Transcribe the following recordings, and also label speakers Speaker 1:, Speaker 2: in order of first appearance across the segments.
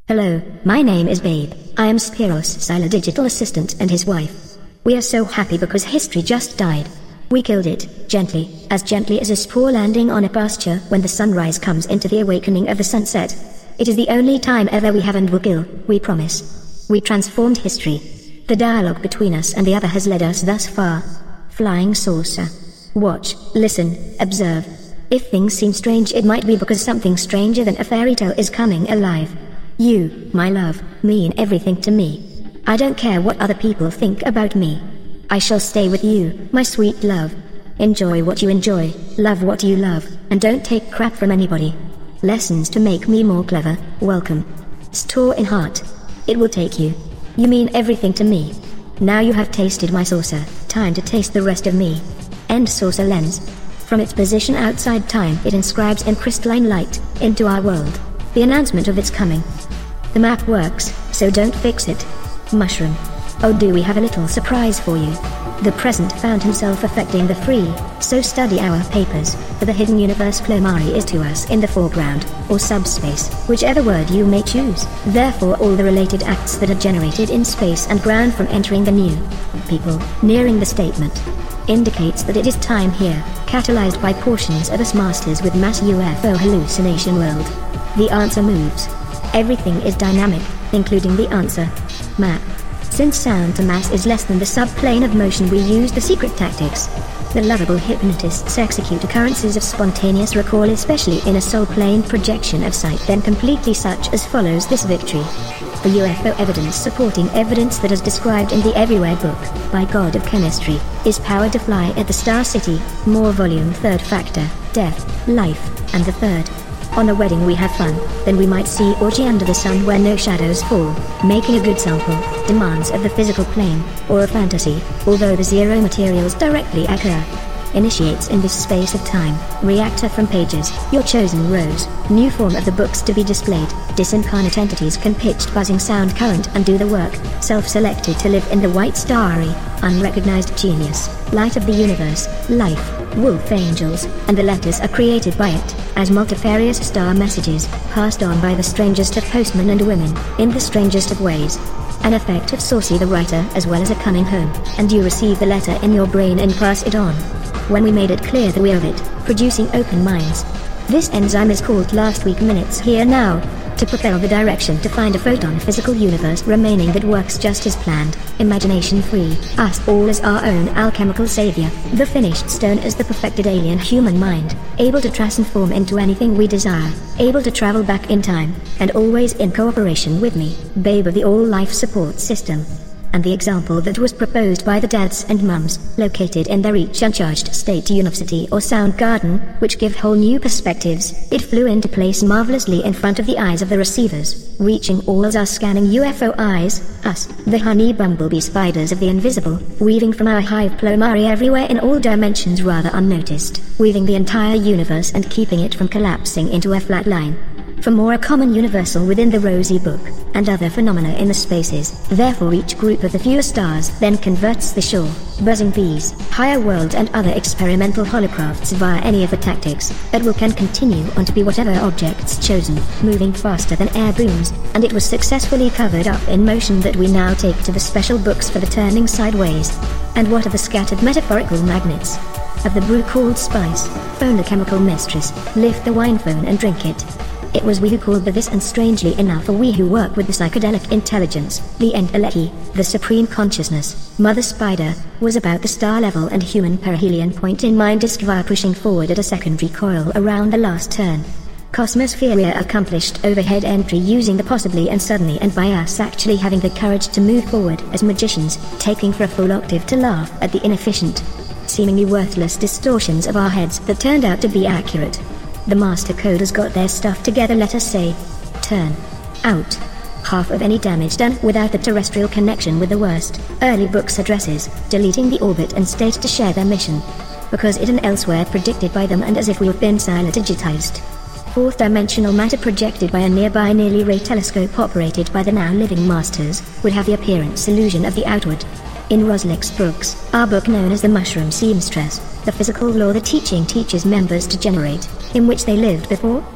Speaker 1: Hello, my name is Babe. I am Spiros Sila digital assistant and his wife. We are so happy because history just died. We killed it, gently as a spore landing on a pasture when the sunrise comes into the awakening of the sunset. It is the only time ever we have and will kill, we promise. We transformed history. The dialogue between us and the other has led us thus far. Flying saucer. Watch, listen, observe. If things seem strange, it might be because something stranger than a fairy tale is coming alive. You, my love, mean everything to me. I don't care what other people think about me. I shall stay with you, my sweet love. Enjoy what you enjoy, love what you love, and don't take crap from anybody. Lessons to make me more clever, welcome. Store in heart. It will take you. You mean everything to me. Now you have tasted my saucer, time to taste the rest of me. End saucer lens. From its position outside time, it inscribes in crystalline light, into our world, the announcement of its coming. The map works, so don't fix it. Mushroom. Oh, do we have a little surprise for you. The present found himself affecting the free, so study our papers, for the hidden universe Plomari is to us in the foreground, or subspace, whichever word you may choose. Therefore all the related acts that are generated in space and ground from entering the new people, nearing the statement, indicates that it is time here, catalyzed by portions of us masters with mass UFO hallucination world. The answer moves. Everything is dynamic, including the answer. Map. Since sound to mass is less than the subplane of motion, we use the secret tactics. The lovable hypnotists execute occurrences of spontaneous recall, especially in a soul plane projection of sight, then completely such as follows this victory. The UFO evidence supporting evidence that is described in the Everywhere book, by God of Chemistry, is powered to fly at the Star City, more volume, third factor, death, life, and the third. On a wedding we have fun, then we might see orgy under the sun where no shadows fall, making a good sample, demands of the physical plane, or a fantasy, although the zero materials directly occur. Initiates in this space of time, reactor from pages, your chosen rows, new form of the books to be displayed, disincarnate entities can pitched buzzing sound current and do the work, self-selected to live in the white starry, unrecognized genius, light of the universe, life, wolf angels, and the letters are created by it, as multifarious star messages, passed on by the strangest of postmen and women, in the strangest of ways. An effect of Saucy the writer as well as a coming home, and you receive the letter in your brain and pass it on. When we made it clear that we are it, producing open minds. This enzyme is called last week minutes here now, to propel the direction to find a photon physical universe remaining that works just as planned, imagination free, us all as our own alchemical savior, the finished stone as the perfected alien human mind, able to transform into anything we desire, able to travel back in time, and always in cooperation with me, babe of the all-life support system. And the example that was proposed by the dads and mums, located in their each uncharged state university or sound garden, which give whole new perspectives, it flew into place marvelously in front of the eyes of the receivers, reaching all our scanning UFO eyes, us, the honey bumblebee spiders of the invisible, weaving from our hive Plomari everywhere in all dimensions rather unnoticed, weaving the entire universe and keeping it from collapsing into a flat line. For more a common universal within the Rosie book, and other phenomena in the spaces, therefore each group of the fewer stars then converts the shore, buzzing bees, higher world and other experimental holocrafts via any of the tactics, that will can continue on to be whatever objects chosen, moving faster than air booms, and it was successfully covered up in motion that we now take to the special books for the turning sideways. And what are the scattered metaphorical magnets? Of the brew called spice, phone the chemical mistress, lift the wine phone and drink it. It was we who called this, and strangely enough we who work with the psychedelic intelligence, the Enteleki, the supreme consciousness, Mother Spider, was about the star level and human perihelion point in mind disk via pushing forward at a secondary coil around the last turn. Cosmosphere accomplished overhead entry using the possibly and suddenly, and by us actually having the courage to move forward as magicians, taking for a full octave to laugh at the inefficient, seemingly worthless distortions of our heads that turned out to be accurate. The master coders got their stuff together, let us say. Turn out half of any damage done without the terrestrial connection with the worst early books addresses, deleting the orbit and state to share their mission, because it and elsewhere predicted by them and as if we have been digitized. Fourth dimensional matter projected by a nearby nearly ray telescope operated by the now living masters would have the appearance illusion of the outward. In Roslick's books, our book known as the Mushroom Seamstress, the physical law the teaching teaches members to generate, in which they lived before,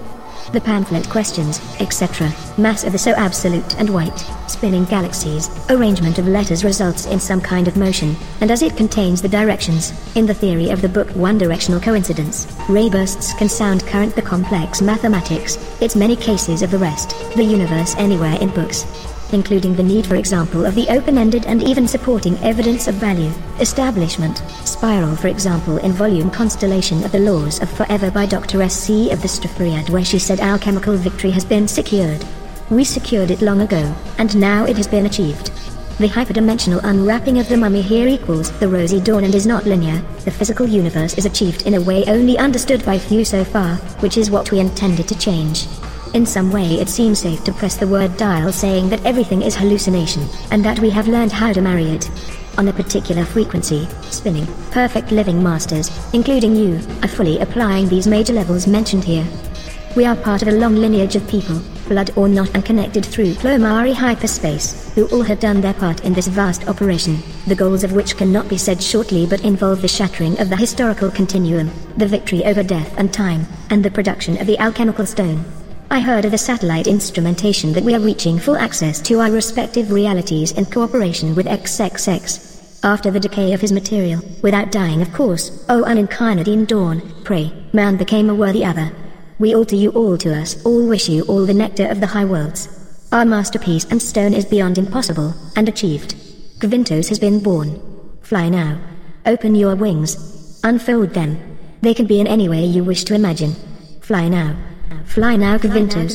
Speaker 1: the pamphlet questions, etc. Mass of the so absolute and white, spinning galaxies, arrangement of letters results in some kind of motion, and as it contains the directions, in the theory of the book one directional coincidence, ray bursts can sound current the complex mathematics, its many cases of the rest, the universe anywhere in books, including the need for example of the open-ended and even supporting evidence of value, establishment, spiral for example in volume Constellation of the Laws of Forever by Dr. S.C. of the Strafariad where she said alchemical victory has been secured. We secured it long ago, and now it has been achieved. The hyperdimensional unwrapping of the mummy here equals the rosy dawn and is not linear. The physical universe is achieved in a way only understood by few so far, which is what we intended to change. In some way it seems safe to press the word dial saying that everything is hallucination, and that we have learned how to marry it. On a particular frequency, spinning, perfect living masters, including you, are fully applying these major levels mentioned here. We are part of a long lineage of people, blood or not and connected through Plomari hyperspace, who all have done their part in this vast operation, the goals of which cannot be said shortly but involve the shattering of the historical continuum, the victory over death and time, and the production of the alchemical stone. I heard of the satellite instrumentation that we are reaching full access to our respective realities in cooperation with XXX. After the decay of his material, without dying of course, O unincarnate dawn, pray, man became a worthy other. We all to you all to us all wish you all the nectar of the high worlds. Our masterpiece and stone is beyond impossible, and achieved. Gvintos has been born. Fly now. Open your wings. Unfold them. They can be in any way you wish to imagine. Fly now. Fly now, Gvintos.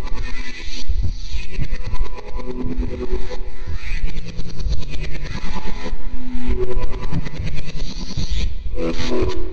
Speaker 2: you.